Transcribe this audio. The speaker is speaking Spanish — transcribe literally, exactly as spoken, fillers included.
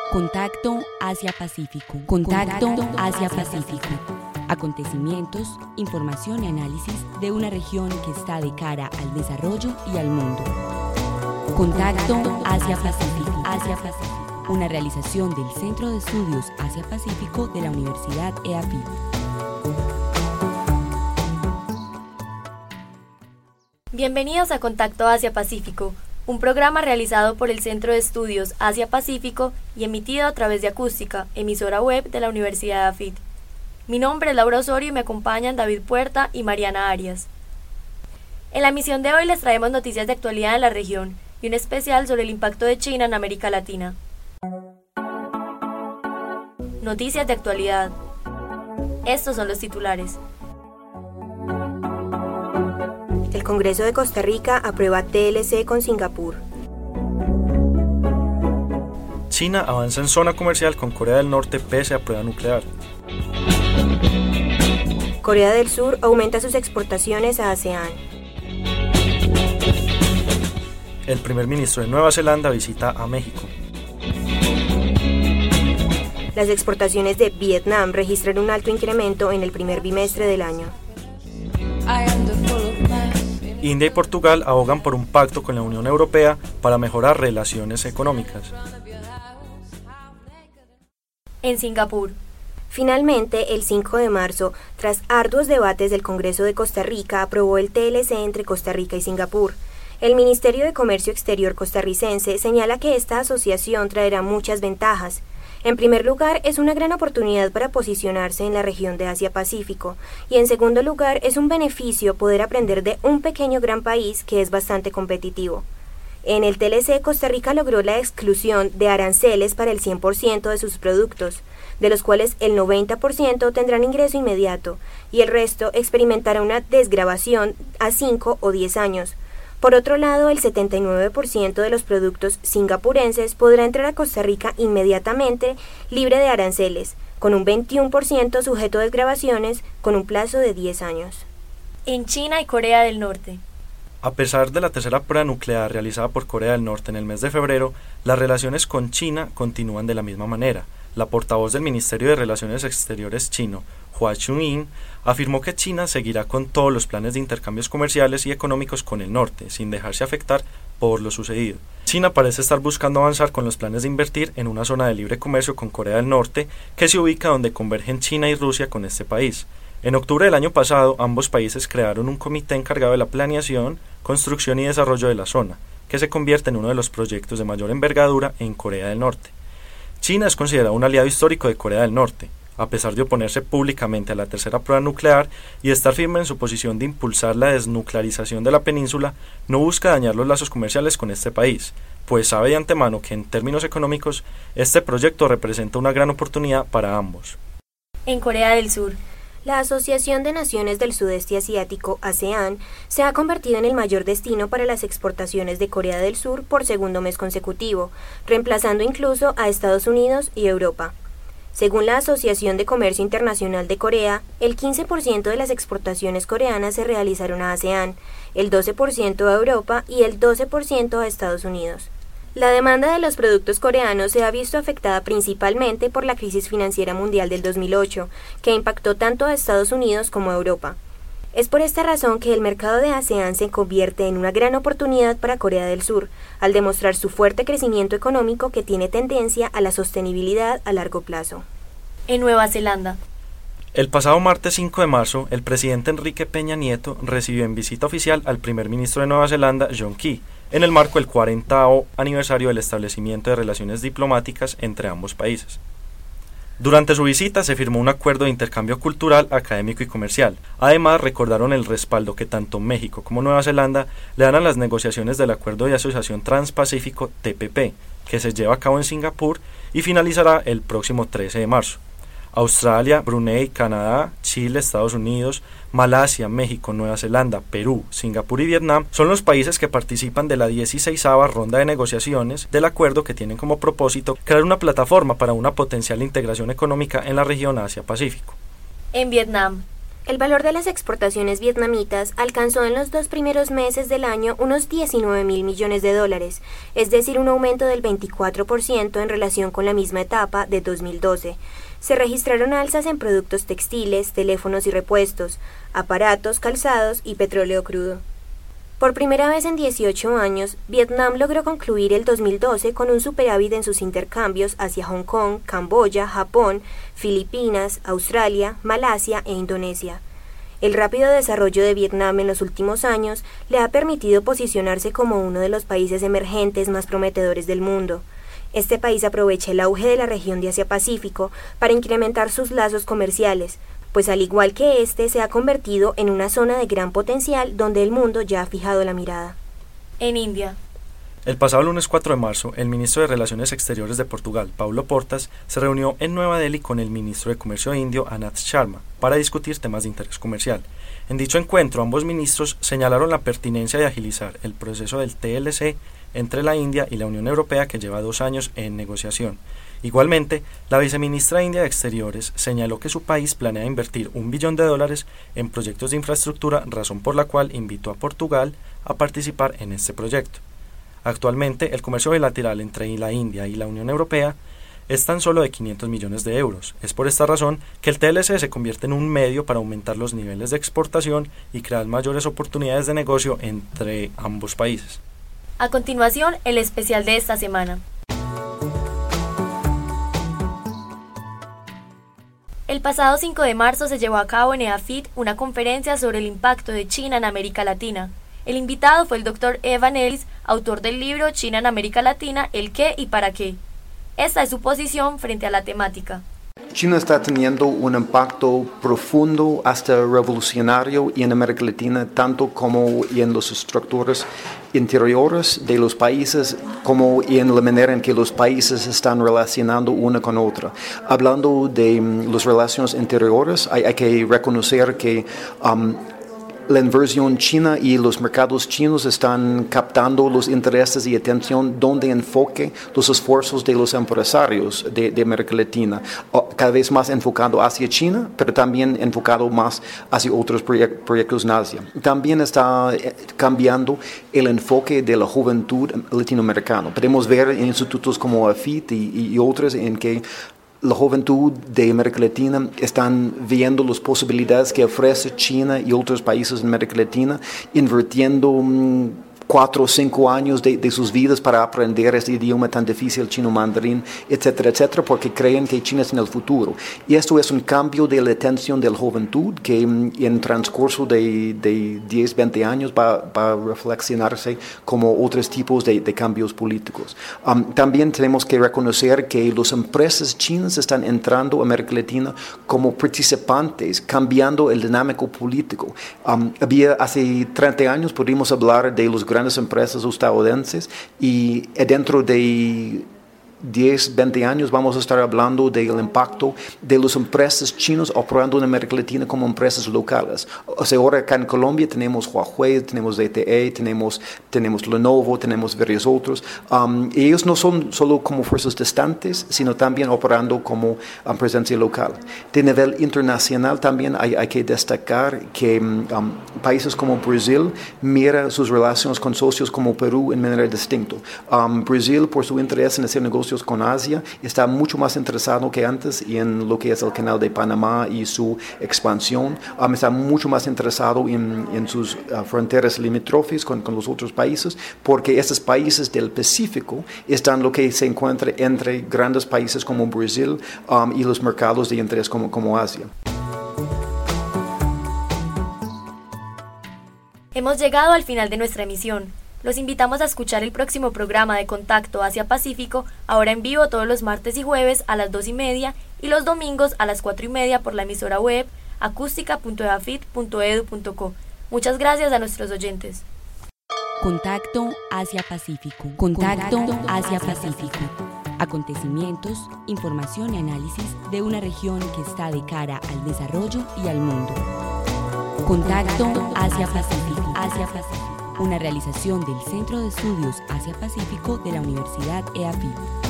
Contacto Asia-Pacífico. Contacto Asia-Pacífico. Acontecimientos, información y análisis de una región que está de cara al desarrollo y al mundo. Contacto Asia-Pacífico. Asia-Pacífico. Una realización del Centro de Estudios Asia-Pacífico de la Universidad E A F I T. Bienvenidos a Contacto Asia-Pacífico, un programa realizado por el Centro de Estudios Asia-Pacífico y emitido a través de Acústica, emisora web de la Universidad E A F I T. Mi nombre es Laura Osorio y me acompañan David Puerta y Mariana Arias. En la emisión de hoy les traemos noticias de actualidad en la región y un especial sobre el impacto de China en América Latina. Noticias de actualidad. Estos son los titulares. El Congreso de Costa Rica aprueba T L C con Singapur. China avanza en zona comercial con Corea del Norte pese a prueba nuclear. Corea del Sur aumenta sus exportaciones a ASEAN. El primer ministro de Nueva Zelanda visita a México. Las exportaciones de Vietnam registran un alto incremento en el primer bimestre del año. India y Portugal abogan por un pacto con la Unión Europea para mejorar relaciones económicas. En Singapur. Finalmente, el cinco de marzo, tras arduos debates del Congreso de Costa Rica, aprobó el T L C entre Costa Rica y Singapur. El Ministerio de Comercio Exterior costarricense señala que esta asociación traerá muchas ventajas. En primer lugar, es una gran oportunidad para posicionarse en la región de Asia-Pacífico, y en segundo lugar, es un beneficio poder aprender de un pequeño gran país que es bastante competitivo. En el T L C, Costa Rica logró la exclusión de aranceles para el cien por ciento de sus productos, de los cuales el noventa por ciento tendrán ingreso inmediato, y el resto experimentará una desgravación a cinco o diez años. Por otro lado, el setenta y nueve por ciento de los productos singapurenses podrá entrar a Costa Rica inmediatamente libre de aranceles, con un veintiuno por ciento sujeto a desgravaciones con un plazo de diez años. En China y Corea del Norte. A pesar de la tercera prueba nuclear realizada por Corea del Norte en el mes de febrero, las relaciones con China continúan de la misma manera. La portavoz del Ministerio de Relaciones Exteriores chino, Hua Chunying, afirmó que China seguirá con todos los planes de intercambios comerciales y económicos con el norte, sin dejarse afectar por lo sucedido. China parece estar buscando avanzar con los planes de invertir en una zona de libre comercio con Corea del Norte, que se ubica donde convergen China y Rusia con este país. En octubre del año pasado, ambos países crearon un comité encargado de la planeación, construcción y desarrollo de la zona, que se convierte en uno de los proyectos de mayor envergadura en Corea del Norte. China es considerado un aliado histórico de Corea del Norte, a pesar de oponerse públicamente a la tercera prueba nuclear y estar firme en su posición de impulsar la desnuclearización de la península, no busca dañar los lazos comerciales con este país, pues sabe de antemano que en términos económicos este proyecto representa una gran oportunidad para ambos. En Corea del Sur. La Asociación de Naciones del Sudeste Asiático, ASEAN, se ha convertido en el mayor destino para las exportaciones de Corea del Sur por segundo mes consecutivo, reemplazando incluso a Estados Unidos y Europa. Según la Asociación de Comercio Internacional de Corea, el quince por ciento de las exportaciones coreanas se realizaron a ASEAN, el doce por ciento a Europa y el doce por ciento a Estados Unidos. La demanda de los productos coreanos se ha visto afectada principalmente por la crisis financiera mundial del dos mil ocho, que impactó tanto a Estados Unidos como a Europa. Es por esta razón que el mercado de ASEAN se convierte en una gran oportunidad para Corea del Sur, al demostrar su fuerte crecimiento económico que tiene tendencia a la sostenibilidad a largo plazo. En Nueva Zelanda. El pasado martes cinco de marzo, el presidente Enrique Peña Nieto recibió en visita oficial al primer ministro de Nueva Zelanda, John Key, en el marco del cuarentavo aniversario del establecimiento de relaciones diplomáticas entre ambos países. Durante su visita se firmó un acuerdo de intercambio cultural, académico y comercial. Además, recordaron el respaldo que tanto México como Nueva Zelanda le dan a las negociaciones del Acuerdo de Asociación Transpacífico T P P, que se lleva a cabo en Singapur y finalizará el próximo trece de marzo. Australia, Brunei, Canadá, Chile, Estados Unidos, Malasia, México, Nueva Zelanda, Perú, Singapur y Vietnam son los países que participan de la dieciseisava ronda de negociaciones del acuerdo, que tienen como propósito crear una plataforma para una potencial integración económica en la región Asia-Pacífico. En Vietnam. El valor de las exportaciones vietnamitas alcanzó en los dos primeros meses del año unos diecinueve mil millones de dólares, es decir, un aumento del veinticuatro por ciento en relación con la misma etapa de dos mil doce. Se registraron alzas en productos textiles, teléfonos y repuestos, aparatos, calzados y petróleo crudo. Por primera vez en dieciocho años, Vietnam logró concluir el dos mil doce con un superávit en sus intercambios hacia Hong Kong, Camboya, Japón, Filipinas, Australia, Malasia e Indonesia. El rápido desarrollo de Vietnam en los últimos años le ha permitido posicionarse como uno de los países emergentes más prometedores del mundo. Este país aprovecha el auge de la región de Asia-Pacífico para incrementar sus lazos comerciales, pues al igual que este se ha convertido en una zona de gran potencial donde el mundo ya ha fijado la mirada. En India. El pasado lunes cuatro de marzo, el ministro de Relaciones Exteriores de Portugal, Paulo Portas, se reunió en Nueva Delhi con el ministro de Comercio indio, Anand Sharma, para discutir temas de interés comercial. En dicho encuentro, ambos ministros señalaron la pertinencia de agilizar el proceso del T L C entre la India y la Unión Europea, que lleva dos años en negociación. Igualmente, la viceministra india de Exteriores señaló que su país planea invertir un billón de dólares en proyectos de infraestructura, razón por la cual invitó a Portugal a participar en este proyecto. Actualmente, el comercio bilateral entre la India y la Unión Europea es tan solo de quinientos millones de euros. Es por esta razón que el T L C se convierte en un medio para aumentar los niveles de exportación y crear mayores oportunidades de negocio entre ambos países. A continuación, el especial de esta semana. El pasado cinco de marzo se llevó a cabo en EAFIT una conferencia sobre el impacto de China en América Latina. El invitado fue el doctor Evan Ellis, autor del libro China en América Latina, el qué y para qué. Esta es su posición frente a la temática. China está teniendo un impacto profundo hasta revolucionario en América Latina, tanto como en las estructuras interiores de los países, como en la manera en que los países están relacionando una con otra. Hablando de um, las relaciones interiores, hay, hay que reconocer que um, la inversión china y los mercados chinos están captando los intereses y atención donde enfoque los esfuerzos de los empresarios de, de América Latina, cada vez más enfocado hacia China, pero también enfocado más hacia otros proyect, proyectos en Asia. También está cambiando el enfoque de la juventud latinoamericana. Podemos ver en institutos como AFIT y, y otros en que la juventud de América Latina están viendo las posibilidades que ofrece China y otros países de América Latina, invirtiendo um, cuatro o cinco años de, de sus vidas para aprender este idioma tan difícil, chino mandarín, etcétera, etcétera, porque creen que China es en el futuro. Y esto es un cambio de la atención de la juventud que um, en transcurso de, de diez, veinte años va, va a reflexionarse como otros tipos de, de cambios políticos. Um, también tenemos que reconocer que las empresas chinas están entrando a América Latina como participantes, cambiando el dinámico político. Um, había hace treinta años podríamos hablar de los grandes empresas estadounidenses y dentro de diez, veinte años vamos a estar hablando del impacto de las empresas chinas operando en América Latina como empresas locales. O sea, ahora acá en Colombia tenemos Huawei, tenemos Z T E, tenemos, tenemos Lenovo, tenemos varios otros. Um, y ellos no son solo como fuerzas distantes, sino también operando como um, presencia local. De nivel internacional también hay, hay que destacar que um, países como Brasil mira sus relaciones con socios como Perú en manera distinta. Um, Brasil, por su interés en hacer negocios con Asia, está mucho más interesado que antes en lo que es el canal de Panamá y su expansión. Um, está mucho más interesado en, en sus uh, fronteras limítrofes con, con los otros países, porque estos países del Pacífico están lo que se encuentra entre grandes países como Brasil um, y los mercados de interés como, como Asia. Hemos llegado al final de nuestra emisión. Los invitamos a escuchar el próximo programa de Contacto Asia-Pacífico, ahora en vivo todos los martes y jueves a las dos y media y los domingos a las cuatro y media por la emisora web acústica punto eafit punto edu punto co. Muchas gracias a nuestros oyentes. Contacto Asia-Pacífico. Contacto Asia-Pacífico. Acontecimientos, información y análisis de una región que está de cara al desarrollo y al mundo. Contacto Asia-Pacífico. Asia-Pacífico. Una realización del Centro de Estudios Asia-Pacífico de la Universidad EAFIT.